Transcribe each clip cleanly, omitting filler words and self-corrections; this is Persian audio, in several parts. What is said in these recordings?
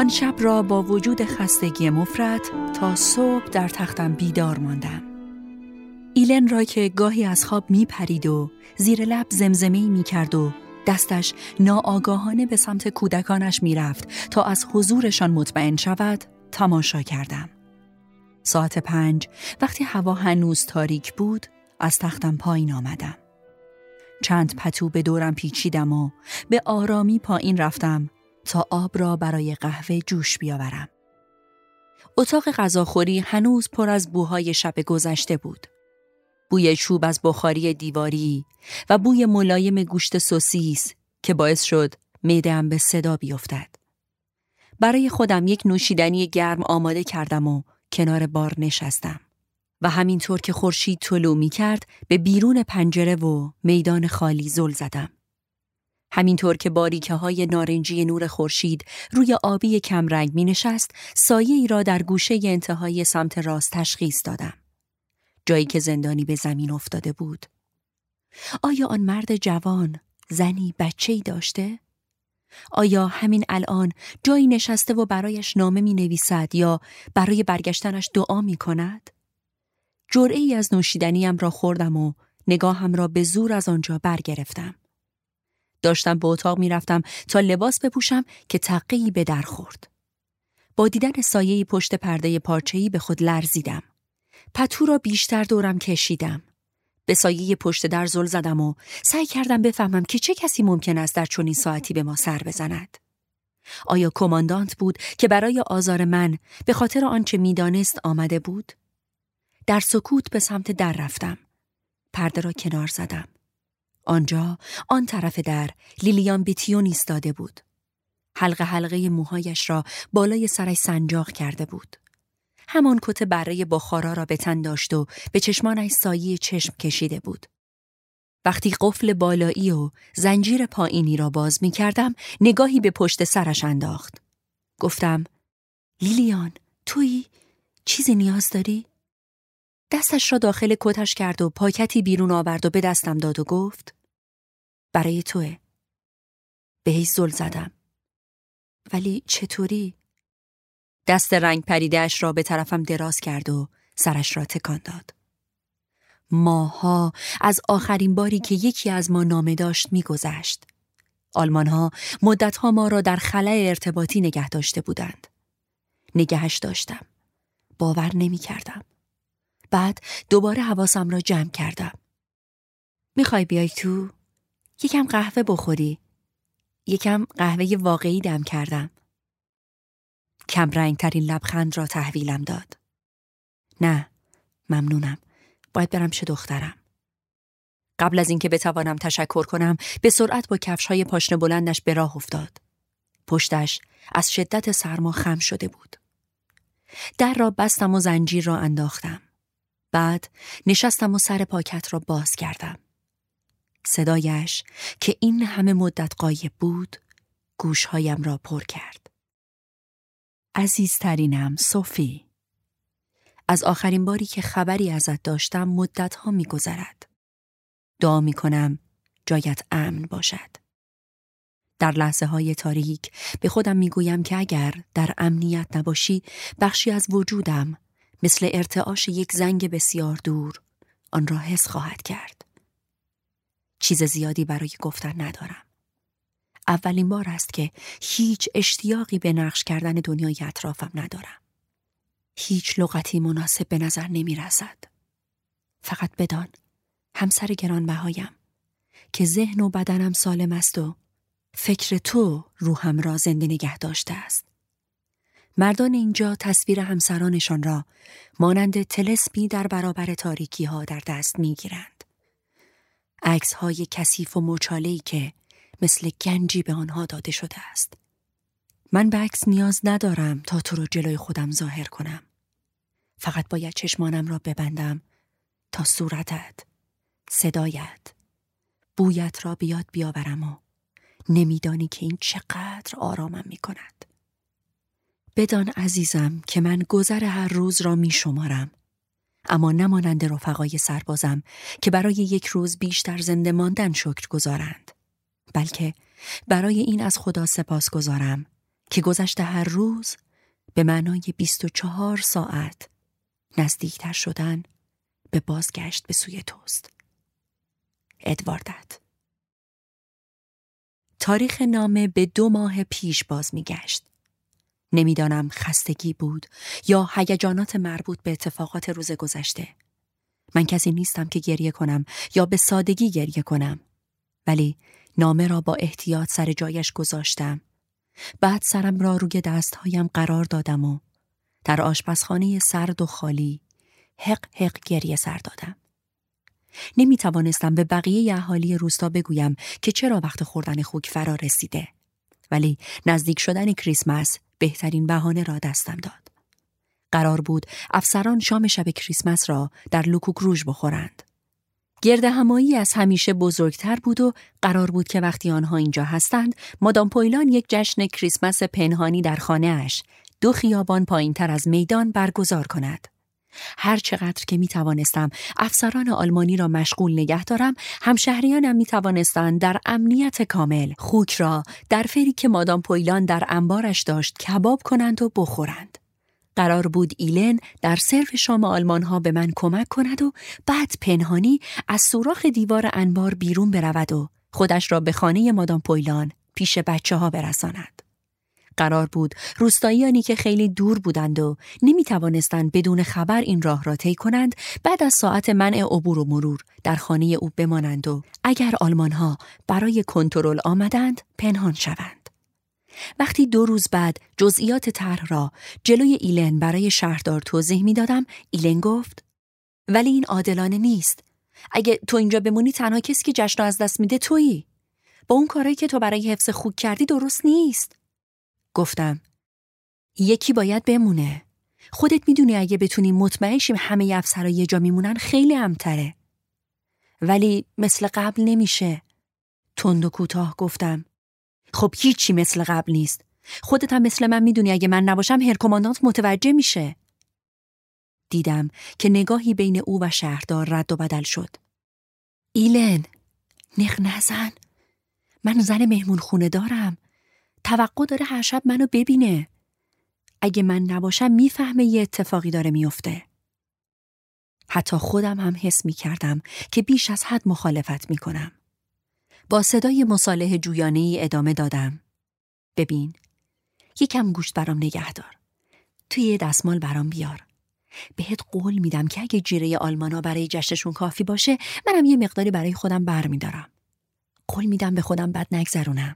آن شب را با وجود خستگی مفرط تا صبح در تختم بیدار ماندم. ایلن را که گاهی از خواب می پرید و زیر لب زمزمه‌ای می کرد و دستش ناآگاهانه به سمت کودکانش می رفت تا از حضورشان مطمئن شود تماشا کردم. ساعت 5 وقتی هوا هنوز تاریک بود از تختم پایین آمدم. چند پتو به دورم پیچیدم و به آرامی پایین رفتم تا آب را برای قهوه جوش بیاورم. اتاق غذاخوری هنوز پر از بوهای شب گذشته بود. بوی چوب از بخاری دیواری و بوی ملایم گوشت سوسیس که باعث شد معده‌ام به صدا بیفتد. برای خودم یک نوشیدنی گرم آماده کردم و کنار بار نشستم و همینطور که خورشید طلوع می‌کرد به بیرون پنجره و میدان خالی زل زدم. همینطور که باریکه‌های نارنجی نور خورشید روی آبی کمرنگ می‌نشست، سایه‌ای را در گوشه انتهای سمت راست تشخیص دادم. جایی که زندانی به زمین افتاده بود. آیا آن مرد جوان زنی بچه‌ای داشته؟ آیا همین الان جایی نشسته و برایش نامه می‌نویسد یا برای برگشتنش دعا می‌کند؟ جرعه‌ای از نوشیدنیم را خوردم و نگاهم را به زور از آنجا برگرفتم. داشتم به اتاق می‌رفتم تا لباس بپوشم که تقه‌ای به در خورد. با دیدن سایه‌ای پشت پرده پارچه‌ای به خود لرزیدم. پتو را بیشتر دورم کشیدم. به سایه پشت در زل زدم و سعی کردم بفهمم که چه کسی ممکن است در چنین ساعتی به ما سر بزند. آیا کماندانت بود که برای آزار من به خاطر آنچه می‌دانست آمده بود؟ در سکوت به سمت در رفتم. پرده را کنار زدم. آنجا آن طرف در لیلیان بیتیون ایستاده بود. حلقه حلقه موهایش را بالای سرش سنجاق کرده بود. همان کت بره بخارا را به تن داشت و به چشمانش سایه چشم کشیده بود. وقتی قفل بالایی و زنجیر پایینی را باز می کردم، نگاهی به پشت سرش انداخت. گفتم: لیلیان، تویی؟ چیزی نیاز داری؟ دستش را داخل کتش کرد و پاکتی بیرون آورد و به دستم داد و گفت: برای توه. بهش زل زدم. ولی چطوری؟ دست رنگ پریده‌اش را به طرفم دراز کرد و سرش را تکان داد. ماها از آخرین باری که یکی از ما نامه داشت می‌گذشت. آلمان‌ها مدت‌ها ما را در خلأ ارتباطی نگه داشته بودند. نگهش داشتم. باور نمی‌کردم. بعد دوباره حواسم را جمع کردم. می‌خوای بیای تو؟ یکم قهوه بخوری. یکم قهوه واقعی دم کردم. کم رنگ ترین لبخند را تحویلم داد. نه، ممنونم. باید برم چه دخترم. قبل از اینکه بتوانم تشکر کنم، به سرعت با کفش‌های پاشنه بلندش به راه افتاد. پشتش از شدت سرما خم شده بود. در را بستم و زنجیر را انداختم. بعد نشستم و سر پاکت را باز کردم. صدایش که این همه مدت غایب بود، گوشهایم را پر کرد. عزیزترینم صوفی، از آخرین باری که خبری ازت داشتم مدت‌ها می‌گذرد. دعا می‌کنم جایت امن باشد. در لحظه‌های تاریک به خودم می‌گویم که اگر در امنیت نباشی، بخشی از وجودم مثل ارتعاش یک زنگ بسیار دور آن را حس خواهد کرد. چیز زیادی برای گفتن ندارم. اولین بار است که هیچ اشتیاقی به نقش کردن دنیای اطرافم ندارم. هیچ لغتی مناسب به نظر نمی رسد. فقط بدان، همسر گرانبهایم، که ذهن و بدنم سالم است و فکر تو روحم را زنده نگه داشته است. مردان اینجا تصویر همسرانشان را مانند طلسمی در برابر تاریکی ها در دست می گیرند. عکس های کثیف و مچاله‌ای که مثل گنجی به آنها داده شده است. من به عکس نیاز ندارم تا تو رو جلوی خودم ظاهر کنم. فقط باید چشمانم را ببندم تا صورتت، صدایت، بویت را بیاد بیاورم و نمیدانی که این چقدر آرامم می کند. بدان عزیزم که من گذر هر روز را می شمارم، اما نمانند رفقای سربازم که برای یک روز بیشتر زنده ماندن شکر گذارند، بلکه برای این از خدا سپاس گذارم که گذشته هر روز به معنای 24 ساعت نزدیکتر شدن به بازگشت به سوی توست. ادواردت. تاریخ نامه به 2 ماه پیش باز می‌گشت. نمیدانم خستگی بود یا هیجانات مربوط به اتفاقات روز گذشته. من کسی نیستم که گریه کنم یا به سادگی گریه کنم. ولی نامه را با احتیاط سر جایش گذاشتم. بعد سرم را روی دستهایم قرار دادم و در آشپزخانه سرد و خالی حق حق گریه سر دادم. نمی توانستم به بقیه اهالی روستا بگویم که چرا وقت خوردن خوک فرا رسیده. ولی نزدیک شدن کریسمس بهترین بهانه را دستم داد. قرار بود افسران شام شب کریسمس را در لوکوک روژ بخورند. گرد همایی از همیشه بزرگتر بود و قرار بود که وقتی آنها اینجا هستند مادام پویلان یک جشن کریسمس پنهانی در خانه اش 2 خیابان پایینتر از میدان برگزار کند. هر چقدر که می توانستم افسران آلمانی را مشغول نگه دارم، همشهریانم می توانستند در امنیت کامل خوک را در فری که مادام پویلان در انبارش داشت کباب کنند و بخورند. قرار بود ایلن در سرو شام آلمانها به من کمک کند و بعد پنهانی از سوراخ دیوار انبار بیرون برود و خودش را به خانه مادام پویلان پیش بچه‌ها برساند. قرار بود روستاییانی که خیلی دور بودند و نمی توانستند بدون خبر این راه را طی کنند بعد از ساعت منع عبور و مرور در خانه او بمانند و اگر آلمانها برای کنترل آمدند پنهان شوند. وقتی 2 روز بعد جزئیات طرح را جلوی ایلن برای شهردار توضیح می دادم، ایلن گفت ولی این عادلانه نیست. اگه تو اینجا بمونی تنها کسی که جشن را از دست میده تویی. با اون کارایی که تو برای حفظ خوک کردی درست نیست. گفتم یکی باید بمونه. خودت میدونی اگه بتونیم مطمئن شیم همه افسرها یه جا میمونن خیلی امتره. ولی مثل قبل نمیشه. تند و کوتاه گفتم خب هیچی مثل قبل نیست. خودت هم مثل من میدونی اگه من نباشم هر کماندانت متوجه میشه. دیدم که نگاهی بین او و شهردار رد و بدل شد. ایلن، نق نزن. من زن مهمون خونه دارم. توقع داره هر شب منو ببینه. اگه من نباشم میفهمه یه اتفاقی داره میفته. حتی خودم هم حس میکردم که بیش از حد مخالفت میکنم. با صدای مصالحه جویانه‌ای ادامه دادم. ببین، یکم گوشت برام نگه دار. توی یه دستمال برام بیار. بهت قول میدم که اگه جیره آلمانا برای جشنشون کافی باشه منم یه مقداری برای خودم برمیدارم. قول میدم به خودم بد نگذرونم.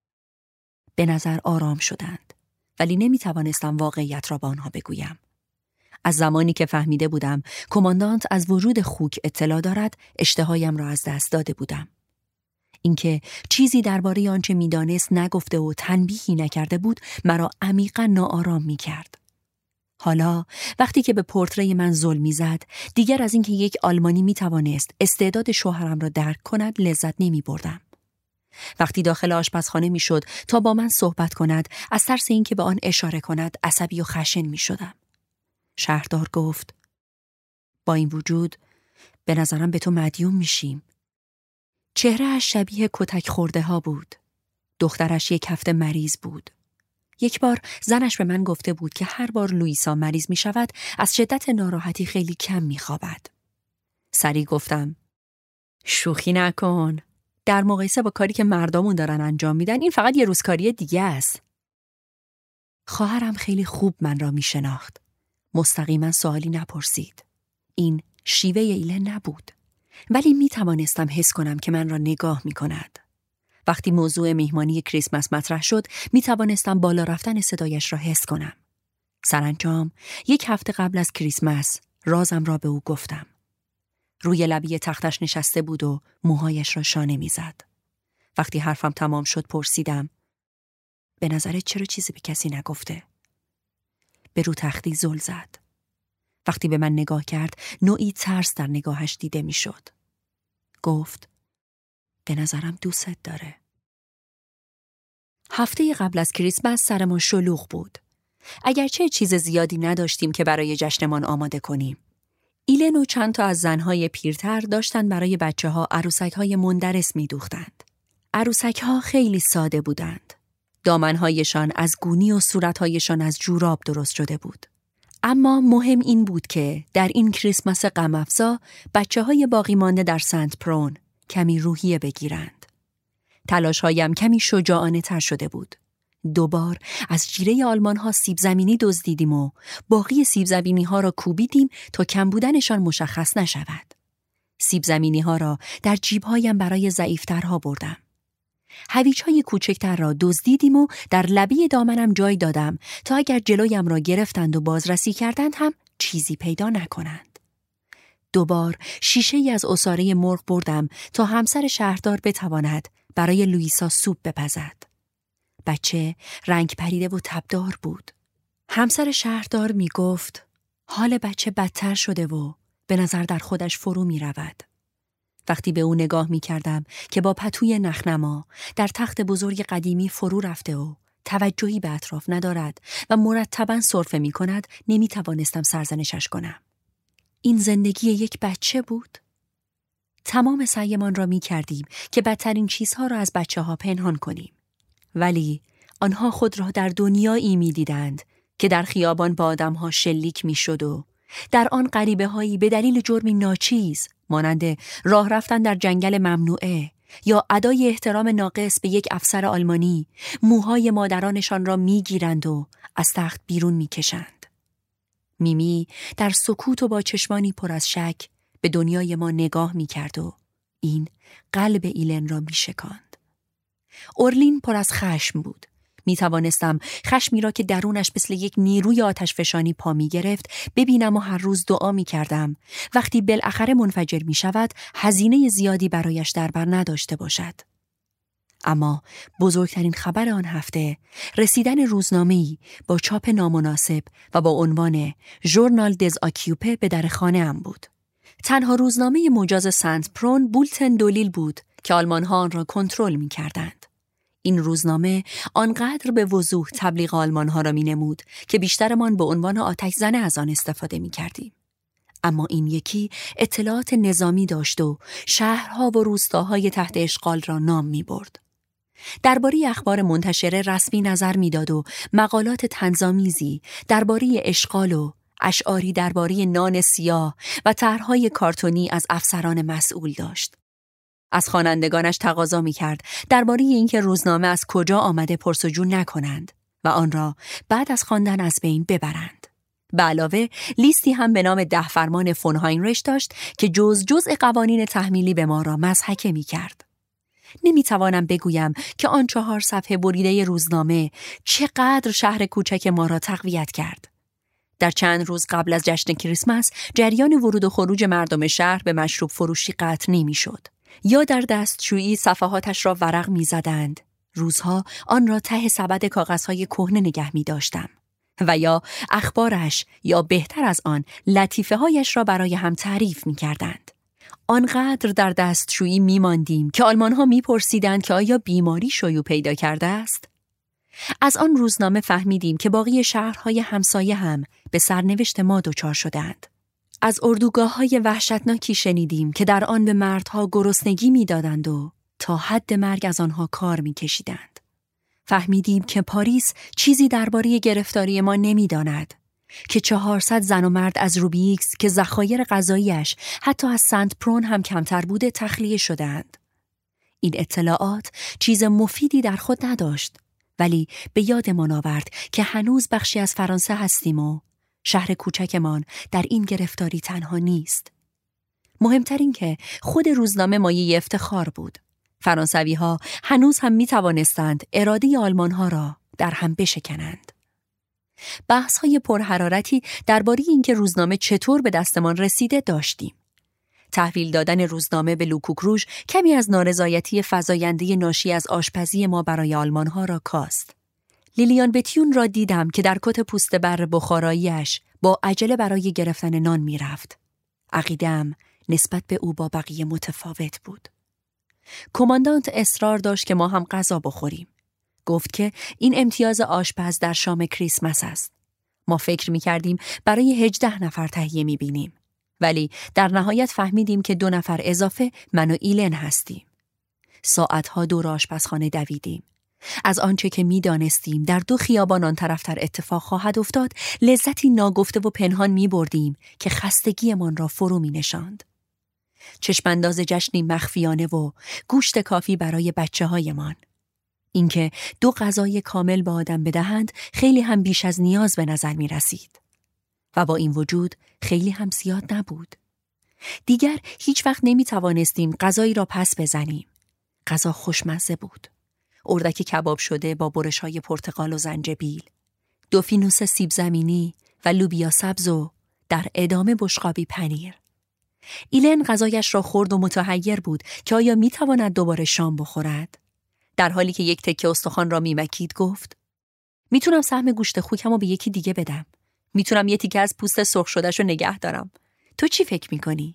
به نظر آرام شدند ولی نمیتوانستم واقعیت را با آنها بگویم. از زمانی که فهمیده بودم کماندانت از وجود خوک اطلاع دارد اشتهایم را از دست داده بودم. اینکه چیزی درباره آنچه میدانست نگفته و تنبیهی نکرده بود مرا عمیقاً ناآرام میکرد. حالا وقتی که به پورتری من ظلم میزد دیگر از اینکه یک آلمانی میتوانست استعداد شوهرم را درک کند لذت نمیبردم. وقتی داخل آشپزخانه میشد تا با من صحبت کند از ترس اینکه به آن اشاره کند عصبی و خشن میشدم. شهردار گفت با این وجود به نظرم به تو مدیون میشیم. چهره‌اش شبیه کتک خورده ها بود. دخترش 1 هفته مریض بود. یک بار زنش به من گفته بود که هر بار لوئیسا مریض می شود از شدت ناراحتی خیلی کم می خوابد. سریع گفتم شوخی نکن. در مقایسه با کاری که مردمون دارن انجام میدن این فقط یه روزکاری دیگه است. خواهرم خیلی خوب من را می شناخت. مستقیما سوالی نپرسید. این شیوه ایلن نبود. ولی می توانستم حس کنم که من را نگاه می کند. وقتی موضوع مهمانی کریسمس مطرح شد می توانستم بالا رفتن صدایش را حس کنم. سرانجام 1 هفته قبل از کریسمس رازم را به او گفتم. روی لبی تختش نشسته بود و موهایش را شانه می زد. وقتی حرفم تمام شد پرسیدم به نظرت چرا چیزی به کسی نگفته؟ به رو تختی زل زد. وقتی به من نگاه کرد نوعی ترس در نگاهش دیده می شد. گفت به نظرم دوست داره. هفته قبل از کریسمس سر ما شلوغ بود. اگرچه چیز زیادی نداشتیم که برای جشنمان آماده کنیم. ایلن و چند تا از زنهای پیرتر داشتن برای بچه‌ها عروسک‌های مندرس می‌دوختند. عروسک‌ها خیلی ساده بودند. دامنهایشان از گونی و صورتهایشان از جوراب درست شده بود. اما مهم این بود که در این کریسمس غم‌افزا بچه‌های باقی مانده در سنت پرون کمی روحیه بگیرند. تلاش‌هایم کمی شجاعانه تر شده بود. 2 بار از جیره آلمان‌ها سیب زمینی دزدیدیم و باقی سیب زمینی‌ها را کوبیدیم تا کم بودنشان مشخص نشود. سیب زمینی‌ها را در جیب‌هایم برای ضعیف‌ترها بردم. هویج‌های کوچکتر را دزدیدیم و در لبه دامنم جای دادم تا اگر جلویم را گرفتند و بازرسی کردند هم چیزی پیدا نکنند. 2 بار شیشه‌ای از عصاره مرغ بردم تا همسر شهردار بتواند برای لوئیسا سوپ بپزد. بچه رنگ پریده و تبدار بود. همسر شهردار می گفت حال بچه بدتر شده و به نظر در خودش فرو می رود. وقتی به او نگاه می کردم که با پتوی نخنما در تخت بزرگ قدیمی فرو رفته و توجهی به اطراف ندارد و مرتباً سرفه می کند، نمی توانستم سرزنشش کنم. این زندگی یک بچه بود؟ تمام سعیمان را می کردیم که بدترین چیزها را از بچه ها پنهان کنیم. ولی آنها خود را در دنیایی می دیدند که در خیابان با آدمها شلیک می شد و در آن غریبه هایی به دلیل جرمی ناچیز مانند راه رفتن در جنگل ممنوعه یا ادای احترام ناقص به یک افسر آلمانی موهای مادرانشان را می گیرند و از تخت بیرون می کشند. میمی در سکوت و با چشمانی پر از شک به دنیای ما نگاه می کرد و این قلب ایلن را می شکاند. اورلین پر از خشم بود. می توانستم خشمی را که درونش مثل یک نیروی آتشفشانی پا می گرفت ببینم و هر روز دعا می کردم وقتی بالاخره منفجر می شود هزینه زیادی برایش در بر نداشته باشد. اما بزرگترین خبر آن هفته رسیدن روزنامه‌ای با چاپ نامناسب و با عنوان ژورنال دز آکیوپه به در خانه ام بود. تنها روزنامه مجاز سنت پرون بولتن دولیل بود که آلمان‌ها آن را کنترل می‌کردند. این روزنامه آنقدر به وضوح تبلیغ آلمان‌ها را می‌نمود که بیشترمان به عنوان آتش‌زنه از آن استفاده می‌کردیم. اما این یکی اطلاعات نظامی داشت و شهرها و روستاهای تحت اشغال را نام می‌برد. درباره اخبار منتشره رسمی نظر می‌داد و مقالات طنزآمیزی درباره اشغال و اشعاری درباره نان سیاه و طرح‌های کارتونی از افسران مسئول داشت. از خوانندگانش تقاضا می‌کرد درباره اینکه روزنامه از کجا آمده پرس‌وجو نکنند و آن را بعد از خواندن از بین ببرند. به علاوه لیستی هم به نام 10 فرمان فون هاینریش داشت که جزء قوانین تحمیلی به ما را مضحکه می‌کرد. نمی‌توانم بگویم که آن 4 صفحه بریده روزنامه چقدر شهر کوچک ما را تقویت کرد. در چند روز قبل از جشن کریسمس جریان ورود و خروج مردم شهر به مشروب فروشی قطع نمی‌شد. یا در دستشویی صفحاتش را ورق می‌زدند. روزها آن را ته سبد کاغذهای کهنه نگه می‌داشتم. و یا اخبارش یا بهتر از آن لطیفه‌هایش را برای هم تعریف می‌کردند. آنقدر در دستشویی می‌ماندیم که آلمان‌ها می‌پرسیدند که آیا بیماری شیوع پیدا کرده است؟ از آن روزنامه فهمیدیم که باقی شهرهای همسایه هم به سرنوشت ما دچار شدند. از اردوگاه‌های وحشتناکی شنیدیم که در آن به مردها گرسنگی می‌دادند و تا حد مرگ از آنها کار می‌کشیدند. فهمیدیم که پاریس چیزی درباره گرفتاری ما نمی‌داند، که 400 زن و مرد از روبیکس که ذخایر غذایی‌اش حتی از سنت پرون هم کمتر بوده تخلیه شدند. این اطلاعات چیز مفیدی در خود نداشت، ولی به یادمان آورد که هنوز بخشی از فرانسه هستیم و شهر کوچکمان در این گرفتاری تنها نیست. مهمتر این که خود روزنامه مایه افتخار بود. فرانسوی‌ها هنوز هم می‌توانستند اراده آلمان‌ها را در هم بشکنند. بحث‌های پرحرارتی درباره اینکه روزنامه چطور به دستمان رسیده داشتیم. تحویل دادن روزنامه به لوکوک روژ کمی از نارضایتی فزاینده ناشی از آشپزی ما برای آلمان‌ها را کاست. لیلیان بتیون را دیدم که در کت پوست بر بخارایی‌اش با عجله برای گرفتن نان می‌رفت. عقیده‌ام نسبت به او با بقیه متفاوت بود. کماندانت اصرار داشت که ما هم غذا بخوریم. گفت که این امتیاز آشپز در شام کریسمس است. ما فکر می‌کردیم برای 18 نفر تهیه می‌بینیم. ولی در نهایت فهمیدیم که 2 نفر اضافه من و ایلن هستیم. ساعتها دور آشپزخانه دویدیم. از آنچه که می‌دانستیم در 2 خیابان آن طرفتر اتفاق خواهد افتاد، لذتی ناگفته و پنهان می‌بردیم که خستگیمان را فرو می‌نشاند. چشمانداز جشنی مخفیانه و گوشت کافی برای بچه‌هایمان. اینکه 2 غذای کامل به آدم بدهند خیلی هم بیش از نیاز به نظر می‌رسید. و با این وجود خیلی هم زیاد نبود. دیگر هیچ وقت نمی‌توانستیم غذایی را پس بزنیم. غذا خوشمزه بود. اردک کباب شده با برش‌های پرتقال و زنجبیل، 2 فینوس سیب زمینی و لوبیا سبز و در ادامه بشقابی پنیر. ایلن غذایش را خورد و متحیر بود که آیا می‌تواند دوباره شام بخورد. در حالی که یک تکه استخوان را میمکید گفت: میتونم سهم گوشت خوکمو به یکی دیگه بدم. میتونم یه تیکه از پوست سرخ شدهشو نگه دارم. تو چی فکر میکنی؟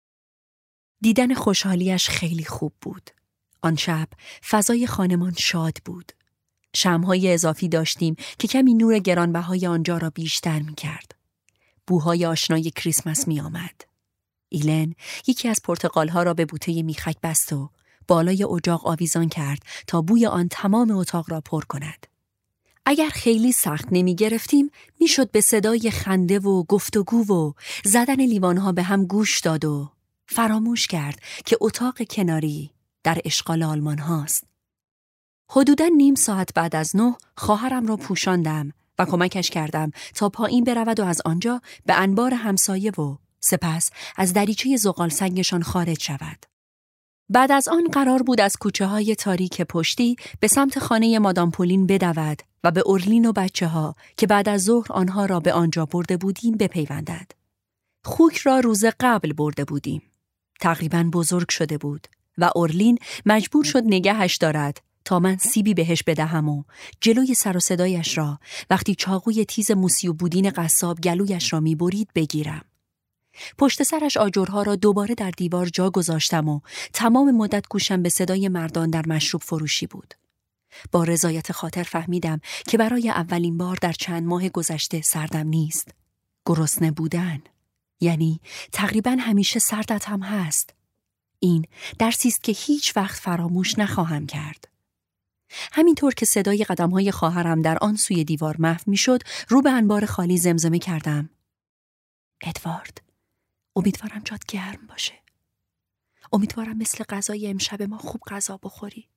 دیدن خوشحالیش خیلی خوب بود. آن شب فضای خانمان شاد بود. شمع‌های اضافی داشتیم که کمی نور گرانبهای آنجا را بیشتر میکرد. بوهای آشنای کریسمس میآمد. ایلن یکی از پرتقال‌ها را به بوته میخک بست و بالای اجاق آویزان کرد تا بوی آن تمام اتاق را پر کند. اگر خیلی سخت نمی گرفتیم میشد به صدای خنده و گفتگو و زدن لیوانها به هم گوش داد و فراموش کرد که اتاق کناری در اشغال آلمان هاست. حدوداً نیم ساعت بعد از 9 خواهرم را پوشاندم و کمکش کردم تا پایین برود و از آنجا به انبار همسایه و سپس از دریچه زغال سنگشان خارج شود. بعد از آن قرار بود از کوچه‌های تاریک پشتی به سمت خانه مادام پولین بدود و به اورلین و بچه‌ها که بعد از ظهر آنها را به آنجا برده بودیم بپیوندد. خوک را روز قبل برده بودیم. تقریباً بزرگ شده بود و اورلین مجبور شد نگهش دارد تا من سیبی بهش بدهم و جلوی سر و صدایش را وقتی چاقوی تیز موسی و بودین قصاب گلویش را می‌برید بگیرم. پشت سرش آجرها را دوباره در دیوار جا گذاشتم و تمام مدت گوشم به صدای مردان در مشروب فروشی بود. با رضایت خاطر فهمیدم که برای اولین بار در چند ماه گذشته سردم نیست. گرسنه بودن. یعنی تقریباً همیشه سردت هم هست. این درسی است که هیچ وقت فراموش نخواهم کرد. همینطور که صدای قدم‌های خواهرم در آن سوی دیوار محو می‌شد، رو به انبار خالی زمزمه کردم: ادوارد، امیدوارم جات گرم باشه. امیدوارم مثل غذای امشب ما خوب غذا بخوری.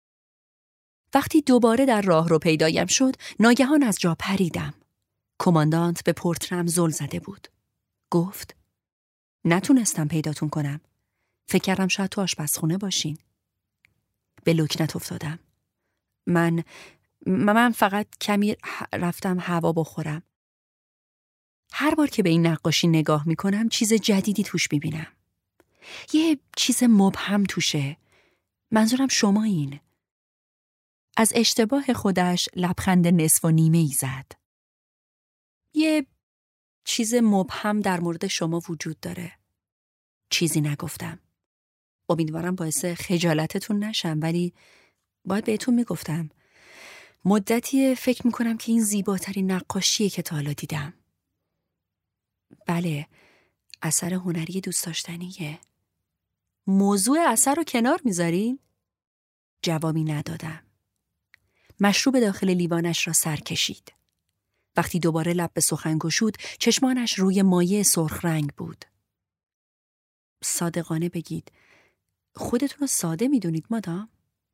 وقتی دوباره در راه رو پیدایم شد، ناگهان از جا پریدم. کماندانت به پورترم زل زده بود. گفت: نتونستم پیداتون کنم. فکر کردم شاید تو آشپزخونه باشین. به لکنت افتادم. من فقط کمی رفتم هوا بخورم. هر بار که به این نقاشی نگاه میکنم چیز جدیدی توش میبینم. یه چیز مبهم توشه. منظورم شمایین. از اشتباه خودش لبخند نصف و نیمه ای زد. یه چیز مبهم در مورد شما وجود داره. چیزی نگفتم. امیدوارم باعث خجالتتون نشم، ولی باید بهتون میگفتم. مدتی فکر میکنم که این زیباترین نقاشیه که تا حالا دیدم. بله، اثر هنری دوست داشتنیه. موضوع اثر رو کنار میذارین؟ جوابی ندادم. مشروب داخل لیوانش را سر کشید. وقتی دوباره لب به سخن گشود، چشمانش روی مایع سرخ رنگ بود. صادقانه بگید، خودتون رو ساده میدونید مادام؟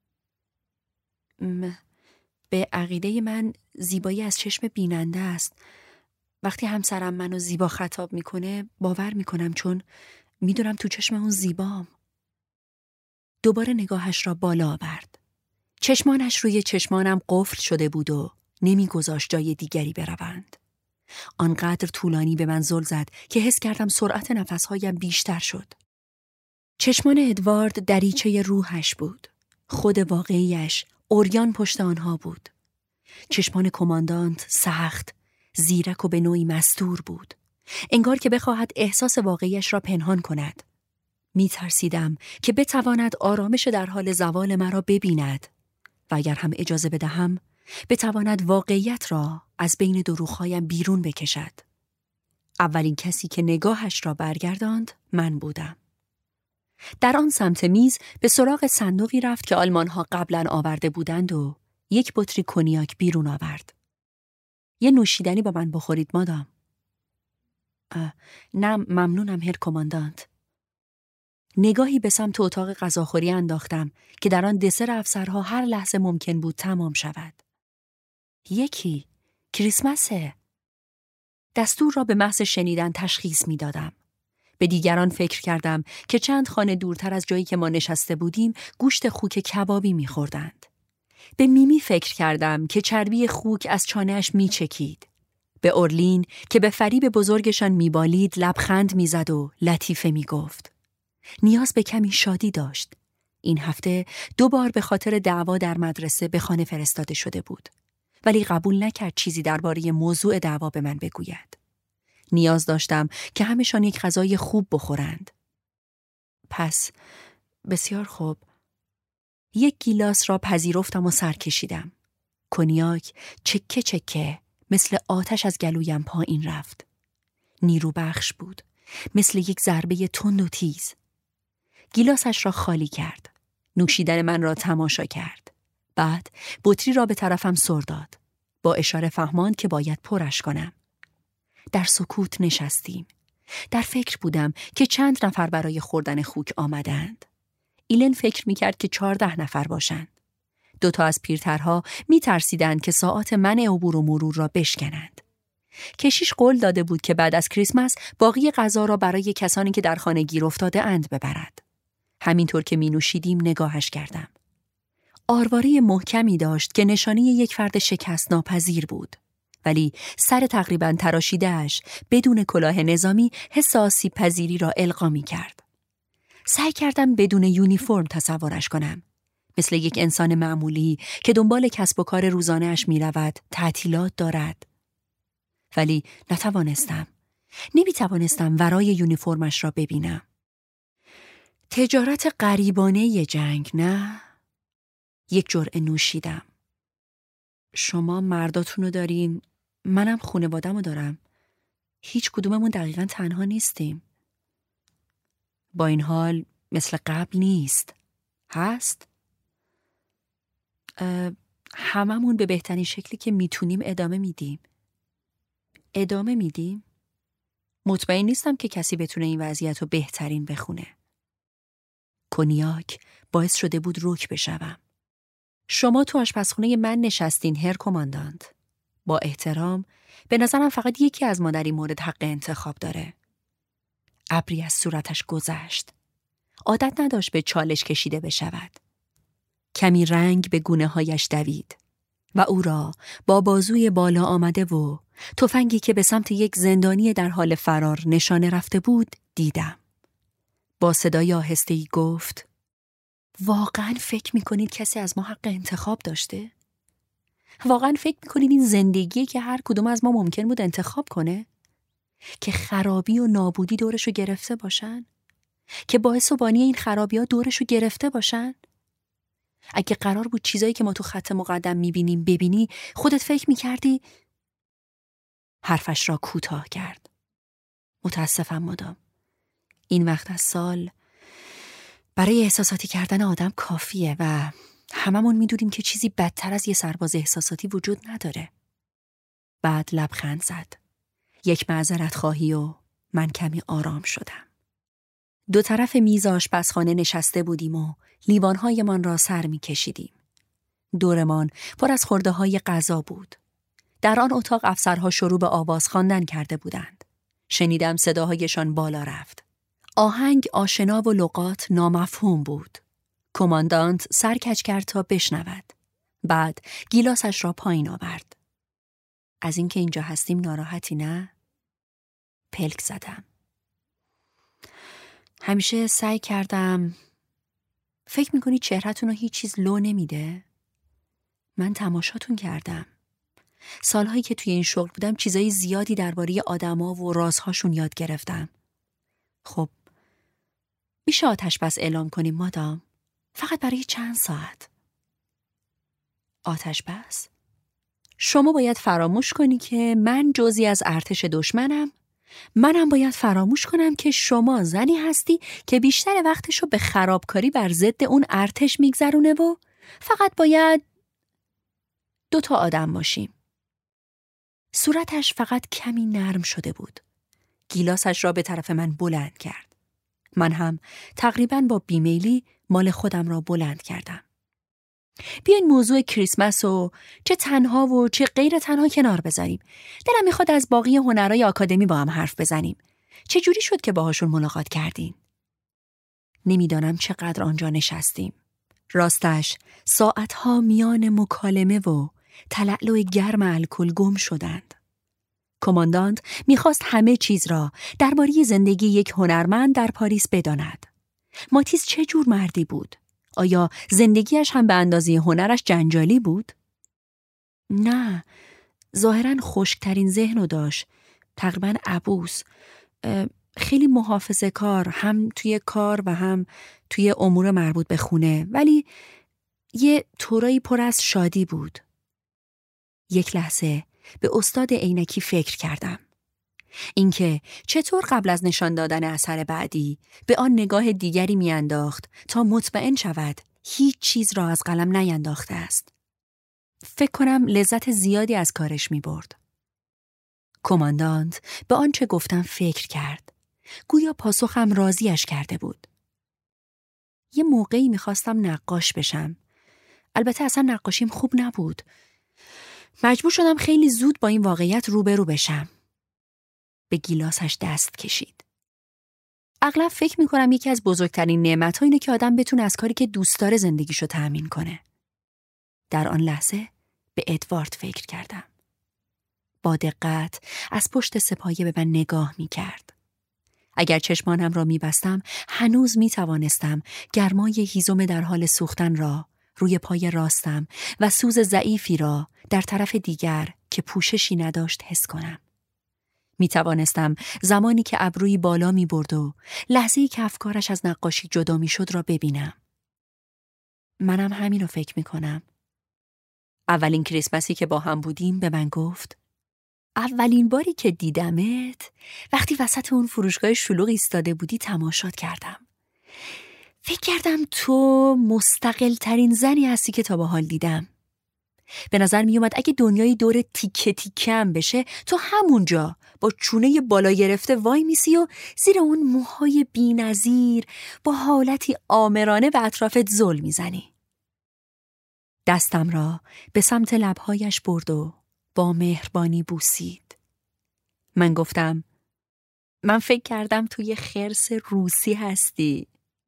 به عقیده من زیبایی از چشم بیننده است. وقتی همسرم منو زیبا خطاب میکنه باور میکنم، چون میدونم تو چشم اون زیبام. دوباره نگاهش را بالا آورد. چشمانش روی چشمانم قفل شده بود و نمیگذاشت جای دیگری بروند. آنقدر طولانی به من زل زد که حس کردم سرعت نفسهایم بیشتر شد. چشمان ادوارد دریچه روحش بود. خود واقعیش عریان پشت آنها بود. چشمان کماندانت سخت، زیرک و به نوعی مستور بود. انگار که بخواهد احساس واقعیش را پنهان کند. می ترسیدم که بتواند آرامش در حال زوال مرا ببیند و اگر هم اجازه بدهم بتواند واقعیت را از بین دروغ‌هایم بیرون بکشد. اولین کسی که نگاهش را برگرداند من بودم. در آن سمت میز به سراغ صندوقی رفت که آلمان‌ها قبلا آورده بودند و یک بطری کنیاک بیرون آورد. یه نوشیدنی با من بخورید مادام. نه ممنونم هر کماندانت. نگاهی به سمت اتاق غذاخوری انداختم که در آن دسر افسرها هر لحظه ممکن بود تمام شود. یکی کریسمسه. دستور را به محض شنیدن تشخیص می دادم. به دیگران فکر کردم که چند خانه دورتر از جایی که ما نشسته بودیم گوشت خوک کبابی می خوردند. به میمی فکر کردم که چربی خوک از چانه‌اش می چکید. به اورلین که به فریب بزرگشان می بالید لبخند می زد و لطیفه می گفت. نیاز به کمی شادی داشت. این هفته 2 بار به خاطر دعوا در مدرسه به خانه فرستاده شده بود. ولی قبول نکرد چیزی درباره موضوع دعوا به من بگوید. نیاز داشتم که همشان یک غذای خوب بخورند. پس بسیار خوب. یک گیلاس را پذیرفتم و سر کشیدم. کنیاک چکه چکه مثل آتش از گلویم پایین رفت. نیرو بخش بود، مثل یک ضربه تند و تیز. گیلاسش را خالی کرد. نوشیدن من را تماشا کرد. بعد بطری را به طرفم سر داد. با اشاره فهماند که باید پرش کنم. در سکوت نشستیم. در فکر بودم که چند نفر برای خوردن خوک آمدند. ایلن فکر می‌کرد که 14 نفر باشند. 2 تا از پیرترها می‌ترسیدند که ساعات منع عبور و مرور را بشکنند. کشیش قول داده بود که بعد از کریسمس باقی غذا را برای کسانی که در خانه گیر افتاده اند ببرد. همینطور که می‌نوشیدیم نگاهش کردم. آرواره محکمی داشت که نشانی یک فرد شکست ناپذیر بود. ولی سر تقریباً تراشیده‌اش بدون کلاه نظامی حس آسیب پذیری را القا می‌کرد. سعی کردم بدون یونیفرم تصورش کنم. مثل یک انسان معمولی که دنبال کسب و کار روزانه‌اش می‌رود، تعطیلات دارد. ولی نمی‌توانستم ورای یونیفرمش را ببینم. تجارت غریبانه جنگ، نه؟ یک جرعه نوشیدم. شما مرداتونو دارین، منم خانواده‌مو دارم. هیچ کدوممون دقیقاً تنها نیستیم. با این حال مثل قبل نیست. هست؟ هممون به بهترین شکلی که میتونیم ادامه میدیم. ادامه میدیم؟ مطمئن نیستم که کسی بتونه این وضعیت رو بهترین بخونه. کنیاک باعث شده بود رک بشوم. شما تو آشپزخونه من نشستین هر کماندانت. با احترام، به نظرم فقط یکی از ما در این مورد حق انتخاب داره. ابری از صورتش گذشت. عادت نداشت به چالش کشیده بشود. کمی رنگ به گونه هایش دوید و او را با بازوی بالا آمده و تفنگی که به سمت یک زندانی در حال فرار نشانه رفته بود دیدم. با صدای آهسته‌ای گفت: واقعاً فکر می‌کنید کسی از ما حق انتخاب داشته؟ واقعاً فکر می‌کنید این زندگیه که هر کدوم از ما ممکن بود انتخاب کنه؟ که خرابی و نابودی دورشو گرفته باشن؟ که باعث و بانی این خرابی‌ها دورشو گرفته باشن؟ اگه قرار بود چیزایی که ما تو خط مقدم می‌بینیم ببینی، خودت فکر می‌کردی؟ حرفش را کوتاه کرد. متاسفم مادام. این وقت از سال برای احساساتی کردن آدم کافیه و هممون میدونیم که چیزی بدتر از یه سرباز احساساتی وجود نداره. بعد لبخند زد. یک معذرت خواهی و من کمی آرام شدم. 2 طرف میز آشپزخانه نشسته بودیم و لیوان‌هایمان را سر می‌کشیدیم. دورمان پر از خورده‌های غذا بود. در آن اتاق افسرها شروع به آواز خواندن کرده بودند. شنیدم صداهایشان بالا رفت. آهنگ آشنا و لغات نامفهوم بود. کماندانت سر کج کرد تا بشنود. بعد گیلاسش را پایین آورد. از اینکه اینجا هستیم ناراحتی نه؟ پلک زدم. همیشه سعی کردم. فکر میکنی چهره‌تون رو هیچ چیز لو نمیده؟ من تماشاتون کردم. سالهایی که توی این شغل بودم چیزای زیادی درباره آدما و رازهاشون یاد گرفتم. خب میشه آتش بس اعلام کنیم مادام؟ فقط برای چند ساعت. آتش بس؟ شما باید فراموش کنی که من جزئی از ارتش دشمنم. منم باید فراموش کنم که شما زنی هستی که بیشتر وقتشو به خرابکاری بر ضد اون ارتش میگذرونه و فقط باید 2 آدم باشیم. صورتش فقط کمی نرم شده بود. گیلاسش را به طرف من بلند کرد. من هم تقریباً با بیمیلی مال خودم را بلند کردم. بیاین موضوع کریسمس و چه تنها و چه غیر تنها کنار بذاریم. دلم میخواد از باقی هنرهای آکادمی با هم حرف بزنیم. چه جوری شد که باهاشون ملاقات کردین؟ نمیدانم چقدر آنجا نشستیم. راستش ساعتها میان مکالمه و تلألؤ گرم الکل گم شدند. کماندانت میخواست همه چیز را درباره زندگی یک هنرمند در پاریس بداند. ماتیس چه جور مردی بود؟ آیا زندگیش هم به اندازه هنرش جنجالی بود؟ نه، ظاهراً خشک‌ترین ذهنو داشت. تقریباً عبوس. خیلی محافظه‌کار، هم توی کار و هم توی امور مربوط به خونه، ولی یه طورایی پر از شادی بود. یک لحظه به استاد عینکی فکر کردم. اینکه چطور قبل از نشان دادن اثر بعدی به آن نگاه دیگری میانداخت تا مطمئن شود هیچ چیز را از قلم نینداخته است. فکر کنم لذت زیادی از کارش میبرد. کماندانت به آنچه گفتم فکر کرد. گویا پاسخم راضیش کرده بود. یه موقعی میخواستم نقاش بشم. البته اصلا نقاشیم خوب نبود. مجبور شدم خیلی زود با این واقعیت روبرو بشم. به گیلاسش دست کشید. اغلب فکر میکنم یکی از بزرگترین نعمت‌ها اینه که آدم بتونه از کاری که دوست داره زندگیشو تأمین کنه. در آن لحظه به ادوارد فکر کردم. با دقت از پشت سپایه به من نگاه میکرد. اگر چشمانم را میبستم هنوز میتوانستم گرمای هیزم در حال سوختن را روی پای راستم و سوز ضعیفی را در طرف دیگر که پوششی نداشت حس کنم. میتوانستم زمانی که ابرویی بالا میبرد و لحظه‌ای که افکارش از نقاشی جدا میشد را ببینم. منم همین رو فکر میکنم. اولین کریسمسی که با هم بودیم به من گفت اولین باری که دیدمت وقتی وسط اون فروشگاه شلوغ ایستاده بودی تماشات کردم. فکر کردم تو مستقل ترین زنی هستی که تا به حال دیدم. به نظر می اومد اگه دنیای دور تیکه تیکه هم بشه تو همونجا با چونه بالا گرفته وای میسی و زیر اون موهای بی‌نظیر با حالتی آمرانه به اطرافت زل میزنی. دستم را به سمت لبهایش برد و با مهربانی بوسید. من گفتم من فکر کردم توی خرس روسی هستی.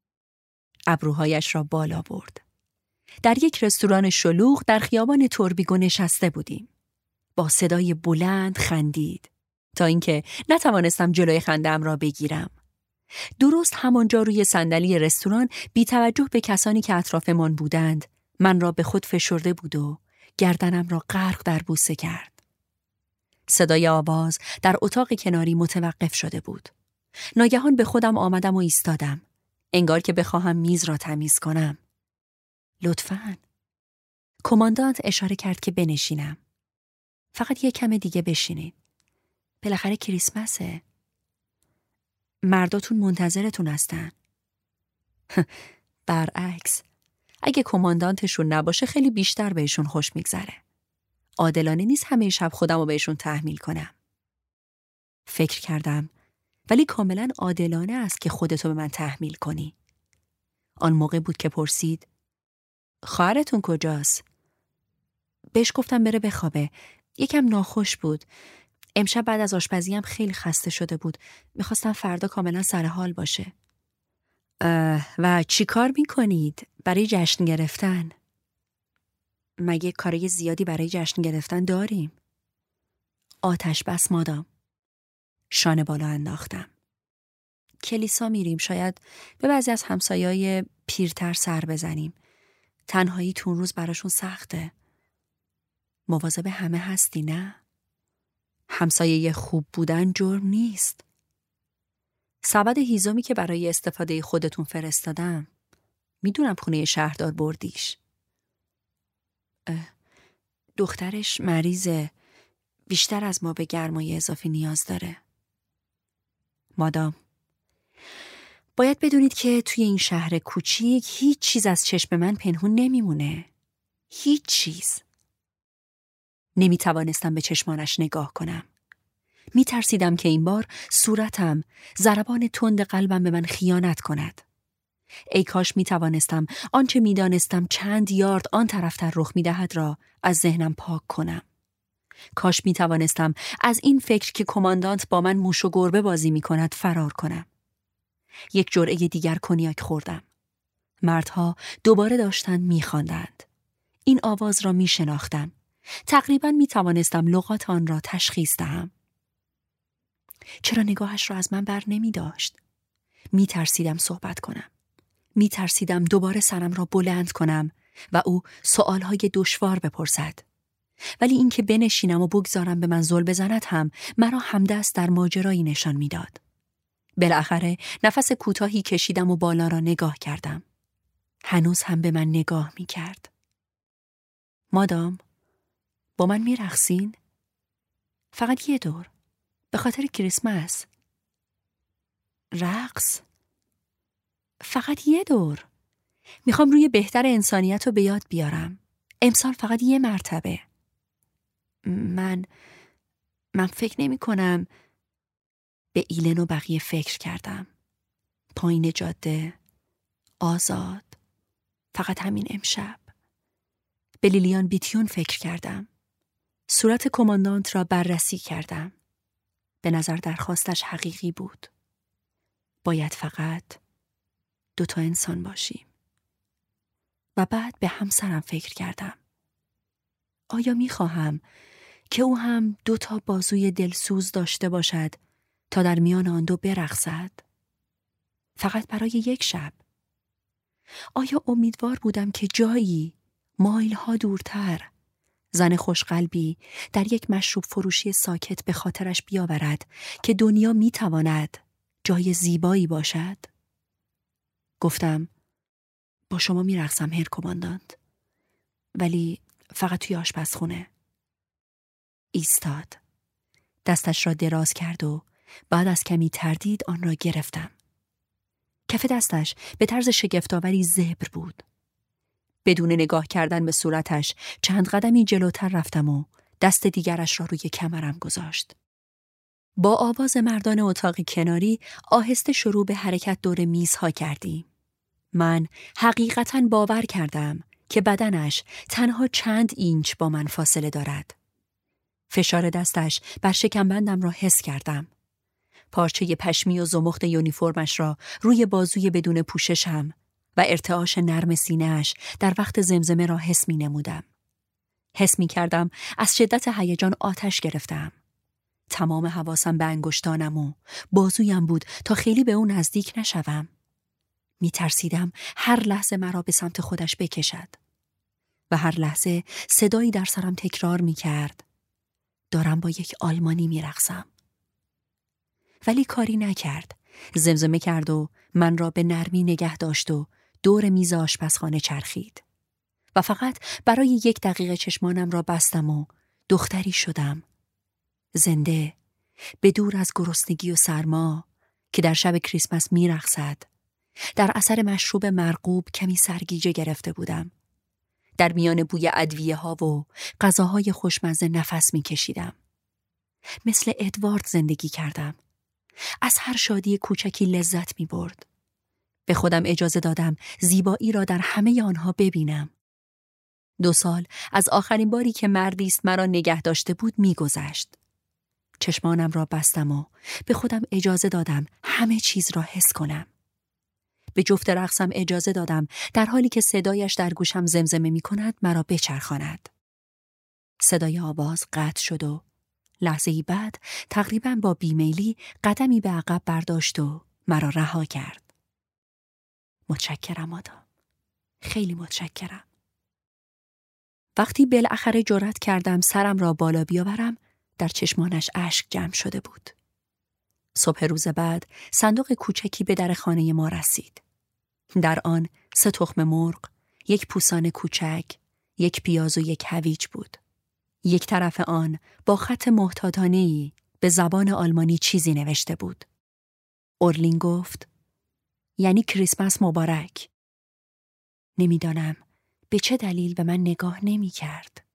ابروهایش را بالا برد. در یک رستوران شلوغ در خیابان توربیگو نشسته بودیم. با صدای بلند خندید تا اینکه نتوانستم جلوی خنده‌ام را بگیرم. درست همانجا روی صندلی رستوران بی توجه به کسانی که اطرافمان بودند من را به خود فشرده بود و گردنم را غرق در بوسه کرد. صدای آواز در اتاق کناری متوقف شده بود. ناگهان به خودم آمدم و ایستادم. انگار که بخواهم میز را تمیز کنم. لطفاً. کماندانت اشاره کرد که بنشینم. فقط یک کم دیگه بشینید. بالاخره کریسمسه. مرداتون منتظرتون هستن. برعکس. اگه کماندانتشون نباشه خیلی بیشتر بهشون خوش میگذره. عادلانه نیست همه شب خودم رو بهشون تحمیل کنم. فکر کردم ولی کاملا عادلانه است که خودتو به من تحمیل کنی. آن موقع بود که پرسید خواهرتون کجاست؟ بهش گفتم بره بخوابه. یکم ناخوش بود. امشب بعد از آشپزی هم خیلی خسته شده بود. میخواستم فردا کاملا سر حال باشه. و چی کار میکنید برای جشن گرفتن؟ مگه کارای زیادی برای جشن گرفتن داریم؟ آتش بس مادام. شانه بالا انداختم. کلیسا میریم. شاید به بعضی از همسایه‌های پیرتر سر بزنیم. تنهایی تون روز براشون سخته. مواظب همه هستی نه؟ همسایه خوب بودن جرم نیست. سبد هیزمی که برای استفاده خودتون فرستادم. میدونم خونه شهردار بردیش. دخترش مریضه. بیشتر از ما به گرمای اضافی نیاز داره. مادام، باید بدونید که توی این شهر کوچیک هیچ چیز از چشم من پنهون نمیمونه. هیچ چیز. نمی توانستم به چشمانش نگاه کنم. می ترسیدم که این بار صورتم، ضربان تند قلبم به من خیانت کند. ای کاش می توانستم آنچه می دانستم چند یارد آن طرفتر رخ می دهد را از ذهنم پاک کنم. کاش می توانستم از این فکر که کماندانت با من موش و گربه بازی می کند فرار کنم. یک جرعه دیگر کنیاک خوردم. مردها دوباره داشتند می خواندند. این آواز را می شناختم. تقریباً می توانستم لغات آن را تشخیص دهم. چرا نگاهش را از من بر نمی داشت؟ می ترسیدم صحبت کنم. می ترسیدم دوباره سرم را بلند کنم و او سؤالهای دشوار بپرسد. ولی اینکه بنشینم و بگذارم به من زل بزند هم مرا همدست در ماجرایی نشان میداد. بالاخره نفس کوتاهی کشیدم و بالا را نگاه کردم. هنوز هم به من نگاه می کرد. مادام، با من می رقصین؟ فقط یه دور. به خاطر کریسمس. رقص؟ فقط یه دور. میخوام روی بهتر انسانیت رو به یاد بیارم. امسال فقط یه مرتبه. من فکر نمی کنم. به ایلن و بقیه فکر کردم. پایین جاده، آزاد، فقط همین امشب. به لیلیان بیتیون فکر کردم. صورت کماندانت را بررسی کردم. به نظر درخواستش حقیقی بود. باید فقط 2 انسان باشیم. و بعد به همسرم فکر کردم. آیا می‌خواهم که او هم 2 بازوی دلسوز داشته باشد تا در میان آن 2 برقصد؟ فقط برای یک شب. آیا امیدوار بودم که جایی مایل‌ها دورتر زن خوشقلبی در یک مشروب فروشی ساکت به خاطرش بیاورد که دنیا می‌تواند جای زیبایی باشد؟ گفتم با شما می‌رقصم هر کماندانت، ولی فقط توی آشپزخونه. ایستاد. دستش را دراز کرد و بعد از کمی تردید آن را گرفتم. کف دستش به طرز شگفت‌آوری زبر بود. بدون نگاه کردن به صورتش چند قدمی جلوتر رفتم و دست دیگرش را روی کمرم گذاشت. با آواز مردان اتاق کناری آهسته شروع به حرکت دور میزها کردیم. من حقیقتاً باور کردم که بدنش تنها چند اینچ با من فاصله دارد. فشار دستش بر شکمبندم را حس کردم. پارچه پشمی و زمخت یونیفرمش را روی بازوی بدون پوششم و ارتعاش نرم سینه‌اش در وقت زمزمه را حس می نمودم. حس می کردم از شدت هیجان آتش گرفتم. تمام حواسم به انگشتانم و بازویم بود تا خیلی به اون نزدیک نشوم. می ترسیدم هر لحظه مرا به سمت خودش بکشد. و هر لحظه صدایی در سرم تکرار می کرد. دارم با یک آلمانی می رقصم. ولی کاری نکرد. زمزمه کرد و من را به نرمی نگه داشت و دور میز آشپزخانه چرخید. و فقط برای 1 دقیقه چشمانم را بستم و دختری شدم. زنده، به دور از گرسنگی و سرما که در شب کریسمس می رقصد. در اثر مشروب مرغوب کمی سرگیجه گرفته بودم. در میان بوی ادویه ها و غذاهای خوشمزه نفس می کشیدم. مثل ادوارد زندگی کردم. از هر شادی کوچکی لذت می برد. به خودم اجازه دادم زیبایی را در همه آنها ببینم. 2 سال از آخرین باری که مردی است مرا نگه داشته بود می گذشت. چشمانم را بستم و به خودم اجازه دادم همه چیز را حس کنم. به جفت رقصم اجازه دادم در حالی که صدایش در گوشم زمزمه می کند مرا بچرخاند. صدای آواز قطع شد و لحظه‌ای بعد تقریباً با بیمیلی قدمی به عقب برداشت و مرا رها کرد. متشکرم آدم. خیلی متشکرم. وقتی بالاخره جرأت کردم سرم را بالا بیاورم، در چشمانش اشک جمع شده بود. صبح روز بعد صندوق کوچکی به در خانه ما رسید. در آن 3 تخم مرغ، 1 پوسان کوچک، 1 پیاز و 1 هویج بود. یک طرف آن با خط محتاطانه‌ای به زبان آلمانی چیزی نوشته بود. اورلین گفت: یعنی کریسمس مبارک. نمیدانم به چه دلیل به من نگاه نمی کرد.